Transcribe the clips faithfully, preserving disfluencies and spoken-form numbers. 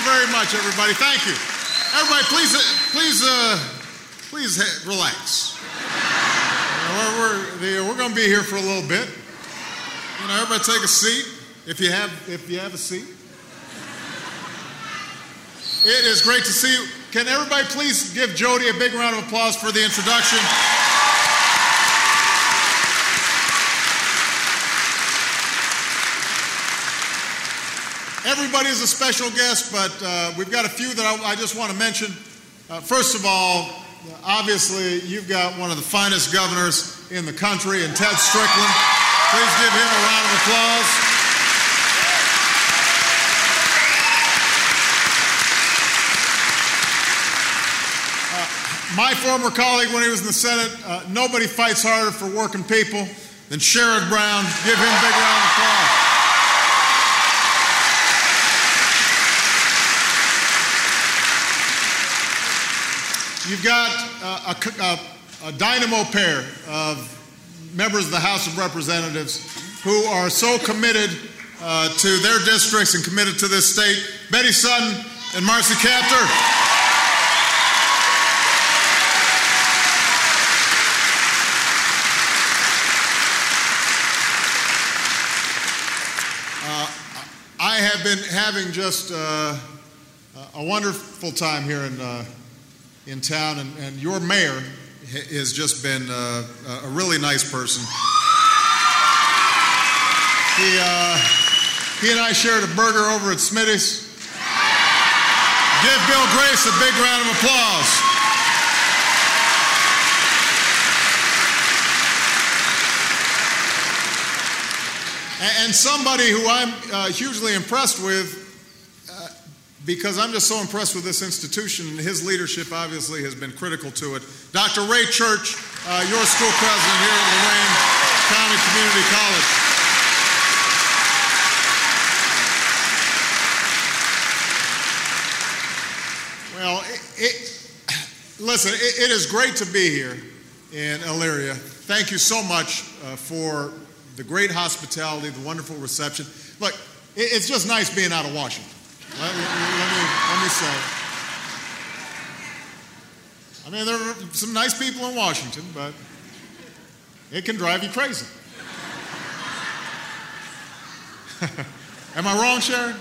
very much, everybody. Thank you. Everybody, please, please, uh, please relax. You know, we're we're going to be here for a little bit. You know, everybody take a seat if you have if you have a seat. It is great to see you. Can everybody please give Jody a big round of applause for the introduction? Everybody is a special guest, but uh, we've got a few that I, I just want to mention. Uh, first of all, obviously, you've got one of the finest governors in the country, and Ted Strickland. Please give him a round of applause. Uh, my former colleague when he was in the Senate, uh, nobody fights harder for working people than Sherrod Brown. Give him a big round of applause. You've got uh, a, a, a dynamo pair of members of the House of Representatives who are so committed uh, to their districts and committed to this state. Betty Sutton and Marcy Kaptur. Uh, I have been having just uh, a wonderful time here in uh, in town, and, and your mayor has just been uh, a really nice person. He, uh, he and I shared a burger over at Smitty's. Give Bill Grace a big round of applause. And, and somebody who I'm uh, hugely impressed with, because I'm just so impressed with this institution, and his leadership obviously has been critical to it. Doctor Ray Church, uh, your school president here at Lorain County Community College. Well, it, it, listen, it, it is great to be here in Elyria. Thank you so much uh, for the great hospitality, the wonderful reception. Look, it, it's just nice being out of Washington. Let, let, let, me, let me say. I mean, there are some nice people in Washington, but it can drive you crazy. Am I wrong, Sharon?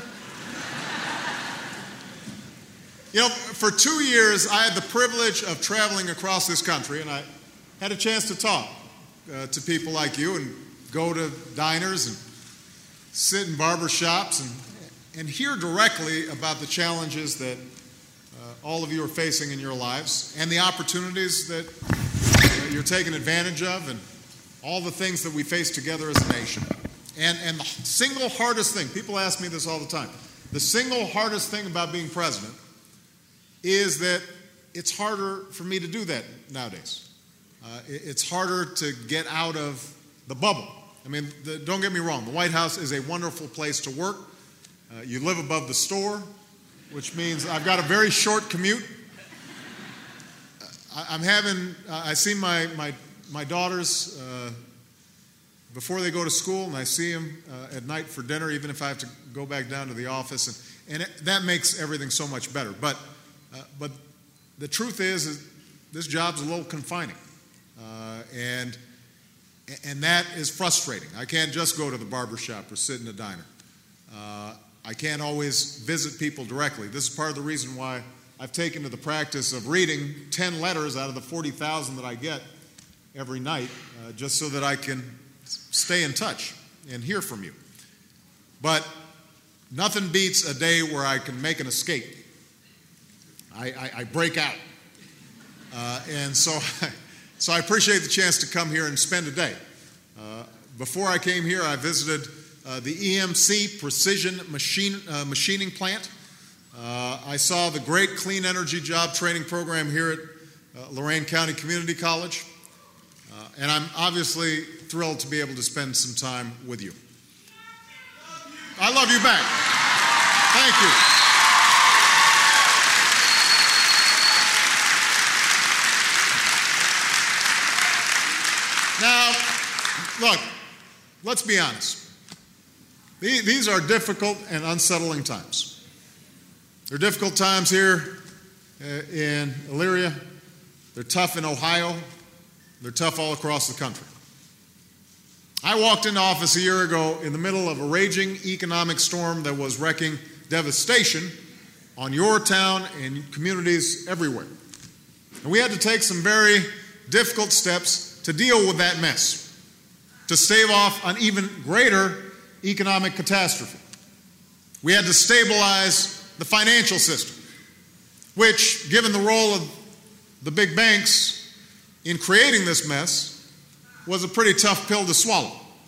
You know, for two years, I had the privilege of traveling across this country, and I had a chance to talk uh, to people like you and go to diners and sit in barber shops and and hear directly about the challenges that uh, all of you are facing in your lives and the opportunities that uh, you're taking advantage of and all the things that we face together as a nation. And, and the single hardest thing, people ask me this all the time, the single hardest thing about being president is that it's harder for me to do that nowadays. Uh, it, it's harder to get out of the bubble. I mean, the, don't get me wrong, the White House is a wonderful place to work. Uh, you live above the store, which means I've got a very short commute. I, I'm having, uh, I see my, my, my daughters uh, before they go to school, and I see them uh, at night for dinner, even if I have to go back down to the office. And, and it, that makes everything so much better. But, uh, but the truth is, is this job's a little confining. Uh, and, and that is frustrating. I can't just go to the barber shop or sit in a diner. Uh, I can't always visit people directly. This is part of the reason why I've taken to the practice of reading ten letters out of the forty thousand that I get every night, uh, just so that I can stay in touch and hear from you. But nothing beats a day where I can make an escape. I, I, I break out. Uh, and so, so I appreciate the chance to come here and spend a day. Uh, before I came here, I visited Uh, the E M C Precision Machine, uh, Machining Plant. Uh, I saw the great clean energy job training program here at uh, Lorain County Community College. Uh, and I'm obviously thrilled to be able to spend some time with you. I love you back. Thank you. Now, look, let's be honest. These are difficult and unsettling times. There are difficult times here uh, in Elyria. They're tough in Ohio. They're tough all across the country. I walked into office a year ago in the middle of a raging economic storm that was wreaking devastation on your town and communities everywhere. And we had to take some very difficult steps to deal with that mess, to stave off an even greater economic catastrophe. We had to stabilize the financial system, which, given the role of the big banks in creating this mess, was a pretty tough pill to swallow.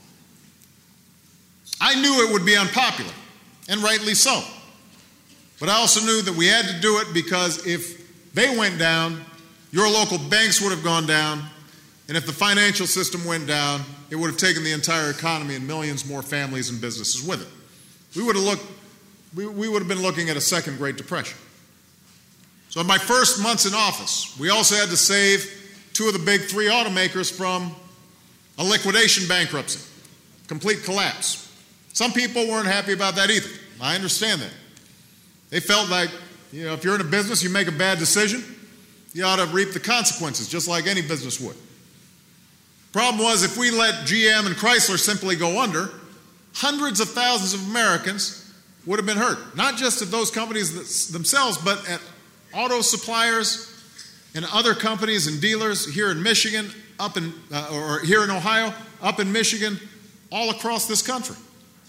I knew it would be unpopular, and rightly so. But I also knew that we had to do it because if they went down, your local banks would have gone down, and if the financial system went down, it would have taken the entire economy and millions more families and businesses with it. We would have looked, we, we would have been looking at a second Great Depression. So in my first months in office, we also had to save two of the big three automakers from a liquidation bankruptcy, complete collapse. Some people weren't happy about that either. I understand that. They felt like, you know, if you're in a business, you make a bad decision, you ought to reap the consequences, just like any business would. Problem was, if we let G M and Chrysler simply go under, hundreds of thousands of Americans would have been hurt. Not just at those companies themselves, but at auto suppliers and other companies and dealers here in Michigan, up in, uh, or here in Ohio, up in Michigan, all across this country.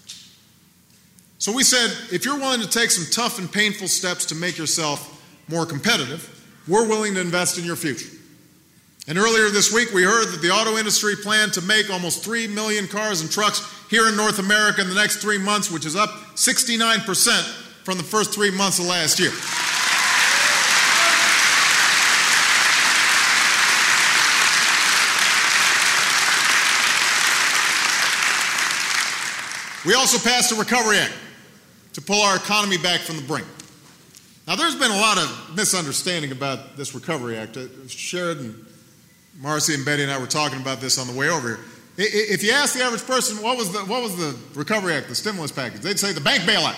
So we said, if you're willing to take some tough and painful steps to make yourself more competitive, we're willing to invest in your future. And earlier this week, we heard that the auto industry planned to make almost three million cars and trucks here in North America in the next three months, which is up sixty-nine percent from the first three months of last year. We also passed a Recovery Act to pull our economy back from the brink. Now, there's been a lot of misunderstanding about this Recovery Act. Sheridan, Marcy, and Betty and I were talking about this on the way over here. If you ask the average person, what was the, what was the Recovery Act, the stimulus package, they'd say the bank bailout.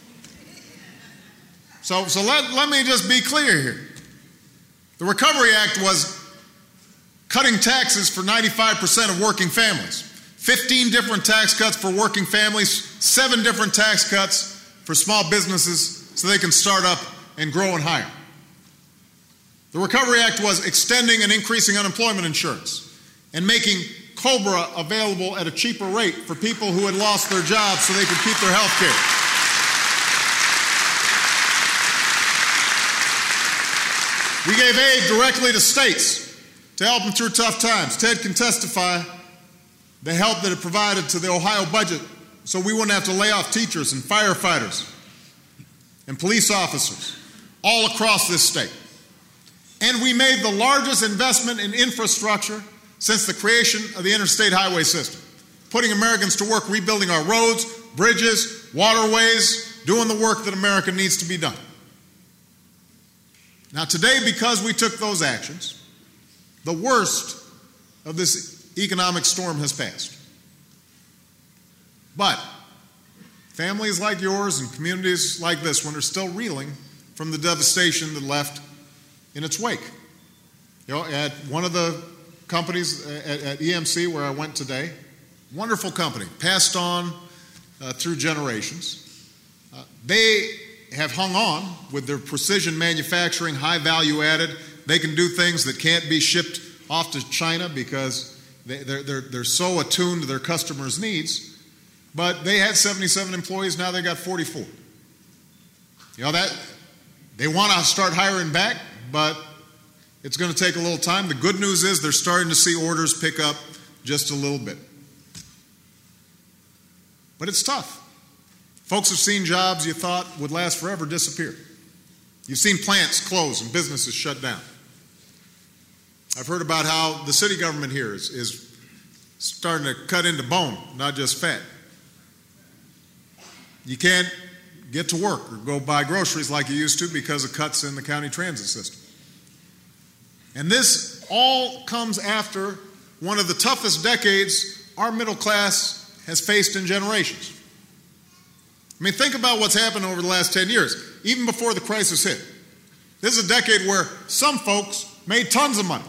So, so let, let me just be clear here. The Recovery Act was cutting taxes for ninety-five percent of working families. fifteen different tax cuts for working families, seven different tax cuts for small businesses so they can start up and grow and hire. The Recovery Act was extending and increasing unemployment insurance and making COBRA available at a cheaper rate for people who had lost their jobs so they could keep their health care. We gave aid directly to states to help them through tough times. Ted can testify the help that it provided to the Ohio budget so we wouldn't have to lay off teachers and firefighters and police officers all across this state. And we made the largest investment in infrastructure since the creation of the interstate highway system, putting Americans to work rebuilding our roads, bridges, waterways, doing the work that America needs to be done. Now today, because we took those actions, the worst of this economic storm has passed. But families like yours and communities like this one are still reeling from the devastation that left in its wake. You know, at one of the companies at, at E M C where I went today, wonderful company, passed on uh, through generations. Uh, they have hung on with their precision manufacturing, high value added. They can do things that can't be shipped off to China because they, they're, they're, they're so attuned to their customers' needs. But they had seventy-seven employees, now they got forty-four. You know, that they want to start hiring back, but it's going to take a little time. The good news is they're starting to see orders pick up just a little bit. But it's tough. Folks have seen jobs you thought would last forever disappear. You've seen plants close and businesses shut down. I've heard about how the city government here is, is starting to cut into bone, not just fat. You can't get to work or go buy groceries like you used to because of cuts in the county transit system. And this all comes after one of the toughest decades our middle class has faced in generations. I mean, think about what's happened over the last ten years. even before the crisis hit. This is a decade where some folks made tons of money.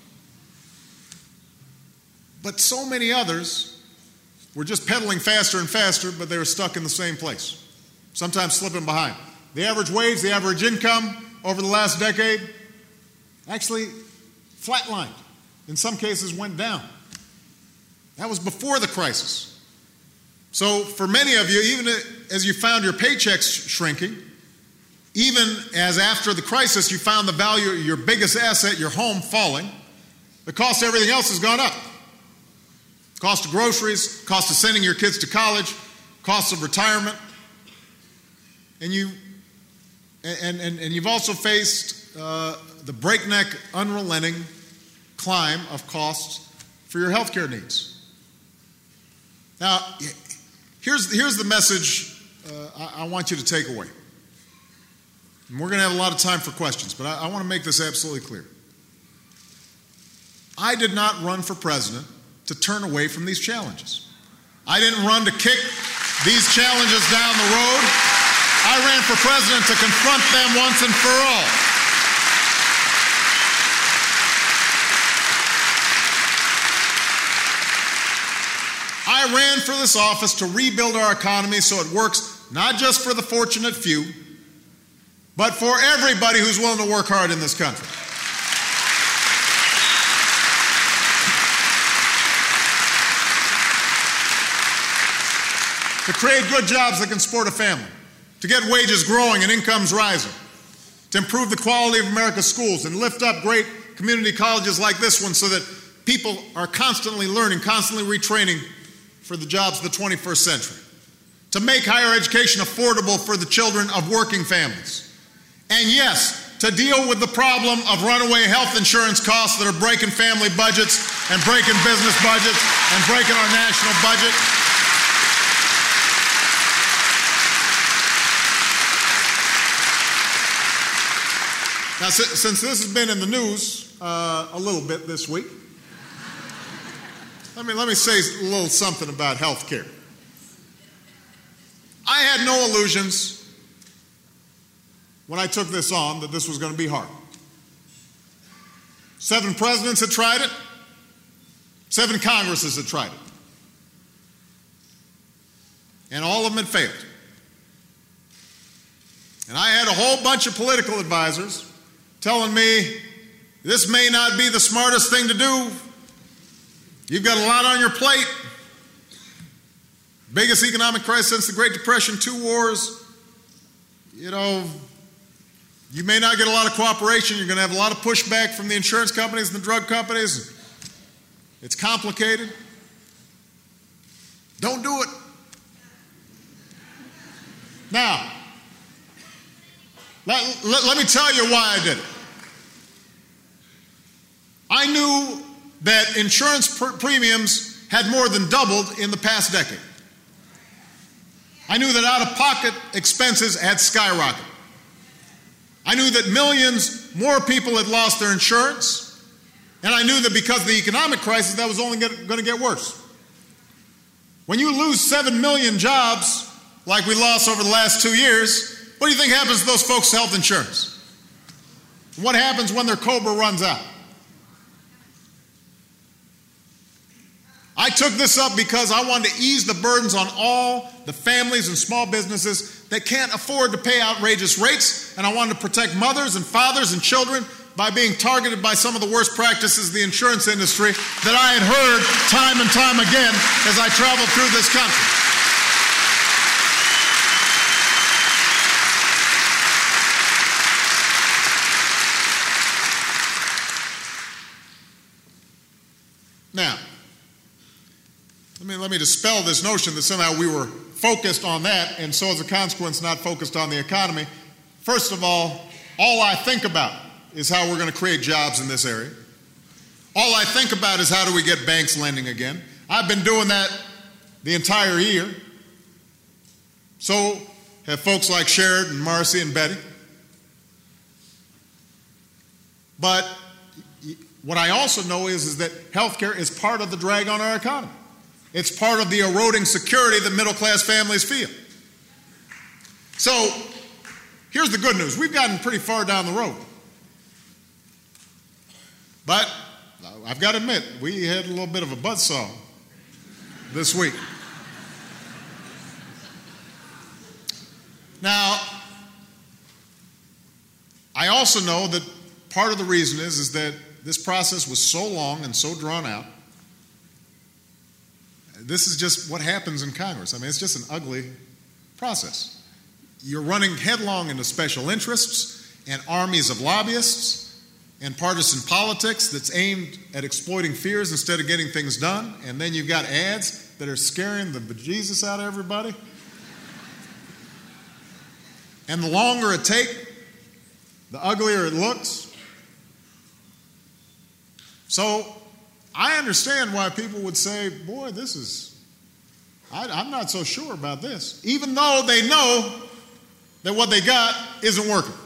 But so many others were just pedaling faster and faster, but they were stuck in the same place, sometimes slipping behind. The average wage, the average income over the last decade actually flatlined. In some cases, went down. That was before the crisis. So for many of you, even as you found your paychecks shrinking, even as after the crisis you found the value of your biggest asset, your home, falling, the cost of everything else has gone up. Cost of groceries, cost of sending your kids to college, cost of retirement. And, you, and, and, and you've also faced uh, the breakneck, unrelenting climb of costs for your health care needs. Now, here's, here's the message uh, I, I want you to take away. And we're going to have a lot of time for questions, but I, I want to make this absolutely clear. I did not run for president to turn away from these challenges. I didn't run to kick these challenges down the road. I ran for president to confront them once and for all. I ran for this office to rebuild our economy so it works not just for the fortunate few, but for everybody who's willing to work hard in this country. To create good jobs that can support a family, to get wages growing and incomes rising, to improve the quality of America's schools and lift up great community colleges like this one so that people are constantly learning, constantly retraining for the jobs of the twenty-first century, to make higher education affordable for the children of working families, and yes, to deal with the problem of runaway health insurance costs that are breaking family budgets and breaking business budgets and breaking our national budget. Now, since this has been in the news uh, a little bit this week, let me, let me say a little something about health care. I had no illusions when I took this on that this was going to be hard. Seven presidents had tried it. Seven Congresses had tried it. And all of them had failed. And I had a whole bunch of political advisors telling me, this may not be the smartest thing to do. You've got a lot on your plate. Biggest economic crisis since the Great Depression, two wars. You know, you may not get a lot of cooperation. You're going to have a lot of pushback from the insurance companies and the drug companies. It's complicated. Don't do it. Now, let, let, let me tell you why I did it. I knew that insurance pr- premiums had more than doubled in the past decade. I knew that out-of-pocket expenses had skyrocketed. I knew that millions more people had lost their insurance, and I knew that because of the economic crisis, that was only going to get worse. When you lose seven million jobs, like we lost over the last two years, what do you think happens to those folks' health insurance? What happens when their COBRA runs out? I took this up because I wanted to ease the burdens on all the families and small businesses that can't afford to pay outrageous rates, and I wanted to protect mothers and fathers and children by being targeted by some of the worst practices of the insurance industry that I had heard time and time again as I traveled through this country. Now, Let me, let me dispel this notion that somehow we were focused on that and so as a consequence not focused on the economy. First of all, all I think about is how we're going to create jobs in this area. All I think about is how do we get banks lending again. I've been doing that the entire year. So have folks like Sherrod and Marcy and Betty. But what I also know is, is that healthcare is part of the drag on our economy. It's part of the eroding security that middle-class families feel. So here's the good news. We've gotten pretty far down the road. But I've got to admit, we had a little bit of a buzzsaw this week. Now, I also know that part of the reason is, is that this process was so long and so drawn out. This is just what happens in Congress. I mean, it's just an ugly process. You're running headlong into special interests and armies of lobbyists and partisan politics that's aimed at exploiting fears instead of getting things done. And then you've got ads that are scaring the bejesus out of everybody. And the longer it takes, the uglier it looks. So I understand why people would say, boy, this is, I, I'm not so sure about this, even though they know that what they got isn't working.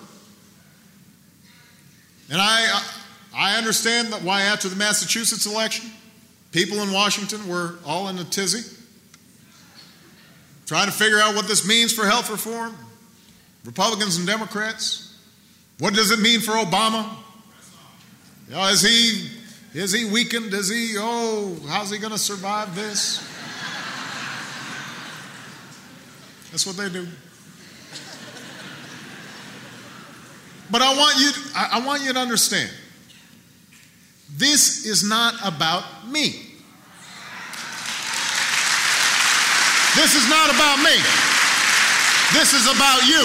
And I, I understand that why after the Massachusetts election, people in Washington were all in a tizzy, trying to figure out what this means for health reform, Republicans and Democrats. What does it mean for Obama? You know, is he, is he weakened? Is he, oh, how's he going to survive this? That's what they do. But I want you, I want you to understand, this is not about me. This is not about me. This is about you.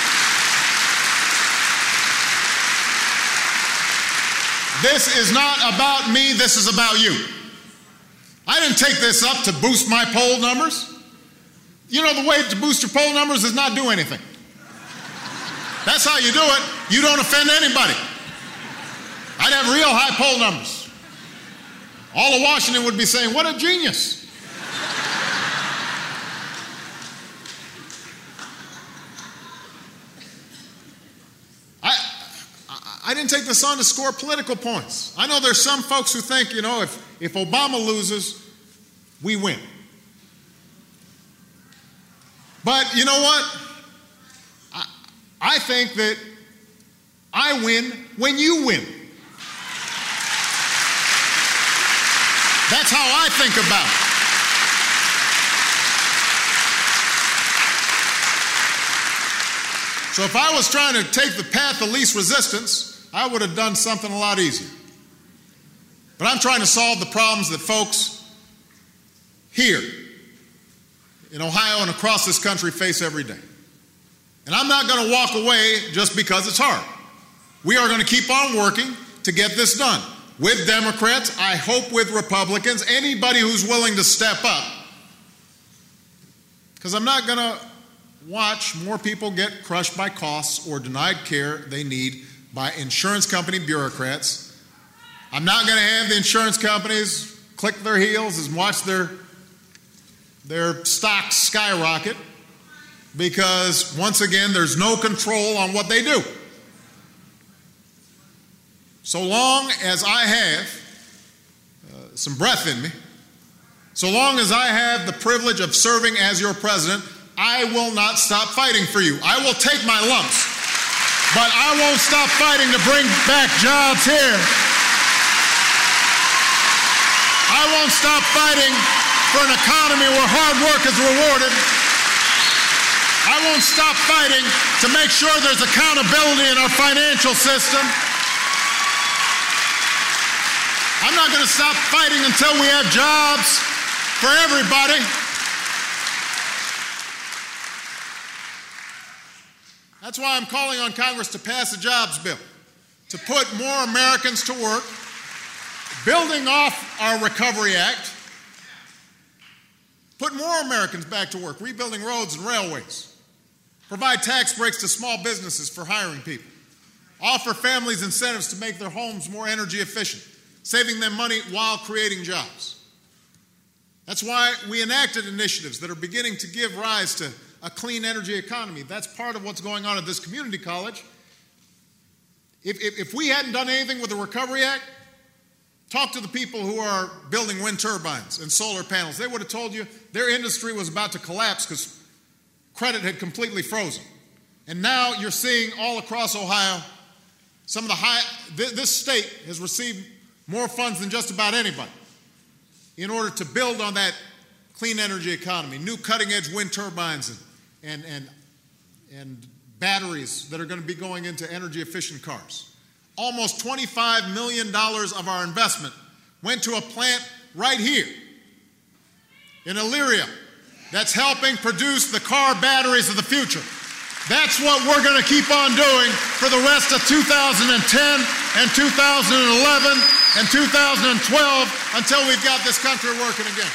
This is not about me. This is about you. I didn't take this up to boost my poll numbers. You know, the way to boost your poll numbers is not do anything. That's how you do it. You don't offend anybody. I'd have real high poll numbers. All of Washington would be saying, what a genius. I, I didn't take this on to score political points. I know there's some folks who think, you know, if, if Obama loses, we win. But you know what? I, I think that I win when you win. That's how I think about it. So if I was trying to take the path of least resistance, I would have done something a lot easier. But I'm trying to solve the problems that folks here in Ohio and across this country face every day. And I'm not going to walk away just because it's hard. We are going to keep on working to get this done. With Democrats, I hope with Republicans, anybody who's willing to step up. Because I'm not going to watch more people get crushed by costs or denied care they need by insurance company bureaucrats. I'm not going to have the insurance companies click their heels and watch their, their stocks skyrocket, because once again, there's no control on what they do. So long as I have uh, some breath in me, so long as I have the privilege of serving as your president, I will not stop fighting for you. I will take my lumps, but I won't stop fighting to bring back jobs here. I won't stop fighting for an economy where hard work is rewarded. I won't stop fighting to make sure there's accountability in our financial system. I'm not going to stop fighting until we have jobs for everybody. That's why I'm calling on Congress to pass a jobs bill, to put more Americans to work, building off our Recovery Act, put more Americans back to work, rebuilding roads and railways, provide tax breaks to small businesses for hiring people, offer families incentives to make their homes more energy efficient, saving them money while creating jobs. That's why we enacted initiatives that are beginning to give rise to a clean energy economy. That's part of what's going on at this community college. If, if, if we hadn't done anything with the Recovery Act, talk to the people who are building wind turbines and solar panels. They would have told you their industry was about to collapse because credit had completely frozen. And now you're seeing all across Ohio, some of the high, th- this state has received more funds than just about anybody in order to build on that clean energy economy, new cutting-edge wind turbines and, and, and, and batteries that are going to be going into energy-efficient cars. Almost twenty-five million dollars of our investment went to a plant right here in Elyria that's helping produce the car batteries of the future. That's what we're going to keep on doing for the rest of two thousand ten and two thousand eleven and two thousand twelve until we've got this country working again.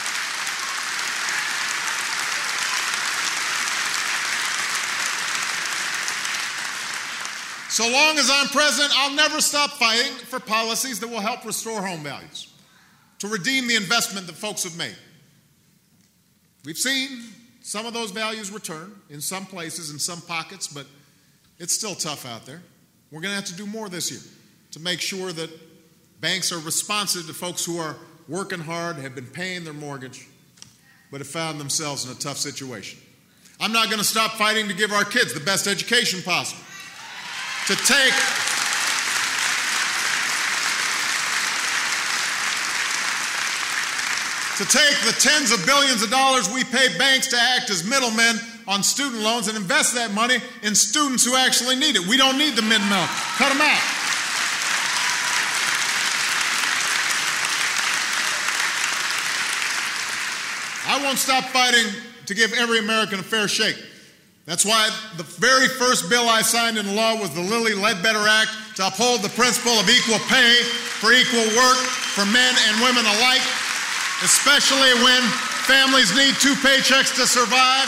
So long as I'm president, I'll never stop fighting for policies that will help restore home values, to redeem the investment that folks have made. We've seen some of those values return in some places, in some pockets, but it's still tough out there. We're going to have to do more this year to make sure that banks are responsive to folks who are working hard, have been paying their mortgage, but have found themselves in a tough situation. I'm not going to stop fighting to give our kids the best education possible, to take to take the tens of billions of dollars we pay banks to act as middlemen on student loans and invest that money in students who actually need it. We don't need the middlemen. Cut them out. I won't stop fighting to give every American a fair shake. That's why the very first bill I signed into law was the Lilly Ledbetter Act to uphold the principle of equal pay for equal work for men and women alike, especially when families need two paychecks to survive.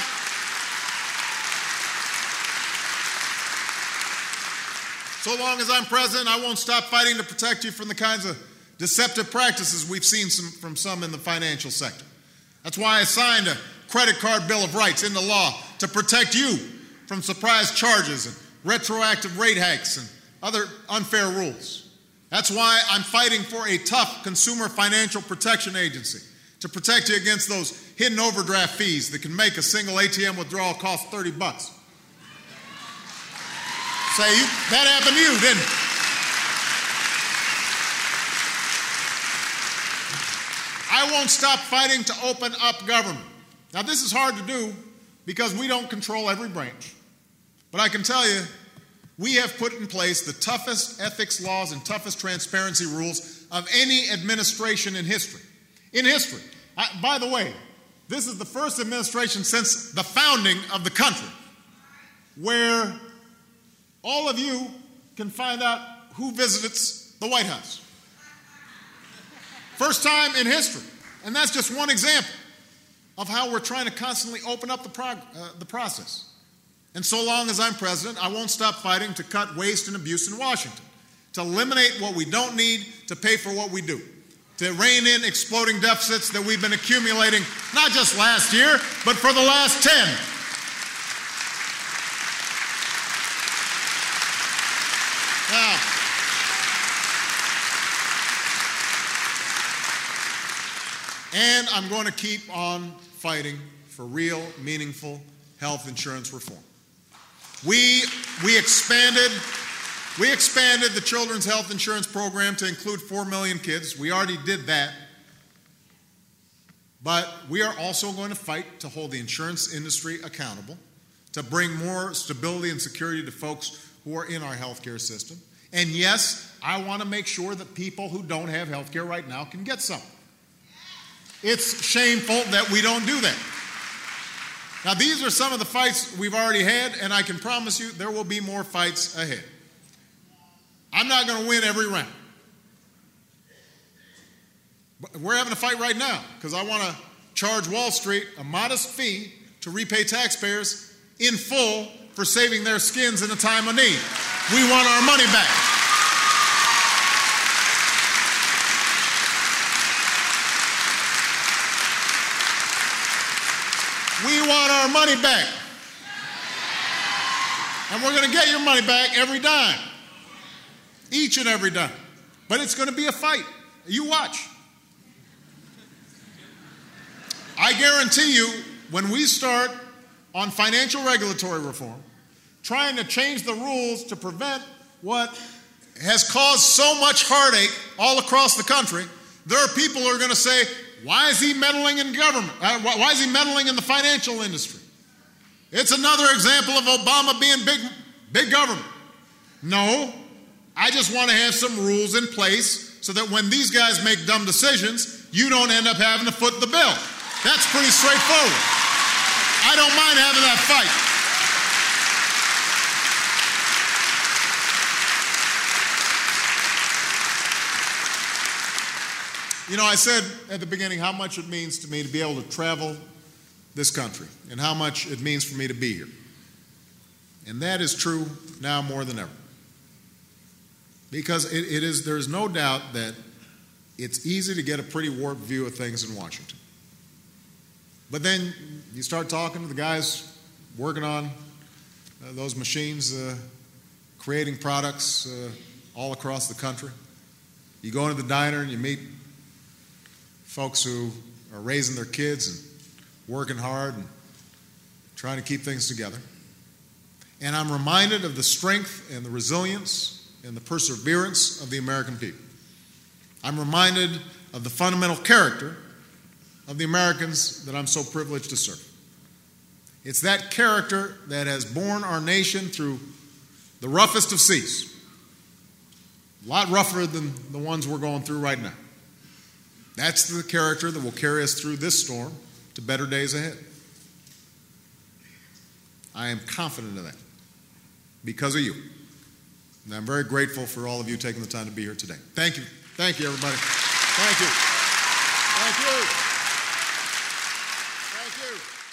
So long as I'm president, I won't stop fighting to protect you from the kinds of deceptive practices we've seen some, from some in the financial sector. That's why I signed a credit card bill of rights into law to protect you from surprise charges and retroactive rate hikes and other unfair rules. That's why I'm fighting for a tough consumer financial protection agency to protect you against those hidden overdraft fees that can make a single A T M withdrawal cost thirty bucks. Say, you, that happened to you, didn't it? I won't stop fighting to open up government. Now, this is hard to do because we don't control every branch. But I can tell you, we have put in place the toughest ethics laws and toughest transparency rules of any administration in history. In history. I, by the way, this is the first administration since the founding of the country where all of you can find out who visits the White House. First time in history. And that's just one example of how we're trying to constantly open up the, prog- uh, the process. And so long as I'm president, I won't stop fighting to cut waste and abuse in Washington, to eliminate what we don't need, to pay for what we do, to rein in exploding deficits that we've been accumulating not just last year, but for the last ten. Now, and I'm going to keep on fighting for real, meaningful health insurance reform. We, we expanded, we expanded the Children's Health Insurance Program to include four million kids. We already did that. But we are also going to fight to hold the insurance industry accountable, to bring more stability and security to folks who are in our healthcare system. And yes, I want to make sure that people who don't have healthcare right now can get some. It's shameful that we don't do that. Now, these are some of the fights we've already had, and I can promise you there will be more fights ahead. I'm not going to win every round. But we're having a fight right now because I want to charge Wall Street a modest fee to repay taxpayers in full for saving their skins in a time of need. We want our money back. We want our money back. And we're going to get your money back every dime. Each and every dime. But it's going to be a fight. You watch. I guarantee you, when we start on financial regulatory reform, trying to change the rules to prevent what has caused so much heartache all across the country, there are people who are going to say, why is he meddling in government? Uh, why is he meddling in the financial industry? It's another example of Obama being big, big government. No, I just want to have some rules in place so that when these guys make dumb decisions, you don't end up having to foot the bill. That's pretty straightforward. I don't mind having that fight. You know, I said at the beginning how much it means to me to be able to travel this country and how much it means for me to be here. And that is true now more than ever. Because it, it is, there's no doubt that it's easy to get a pretty warped view of things in Washington. But then you start talking to the guys working on uh, those machines, uh, creating products uh, all across the country. You go into the diner and you meet folks who are raising their kids and working hard and trying to keep things together. And I'm reminded of the strength and the resilience and the perseverance of the American people. I'm reminded of the fundamental character of the Americans that I'm so privileged to serve. It's that character that has borne our nation through the roughest of seas, a lot rougher than the ones we're going through right now. That's the character that will carry us through this storm to better days ahead. I am confident of that because of you. And I'm very grateful for all of you taking the time to be here today. Thank you. Thank you, everybody. Thank you. Thank you. Thank you.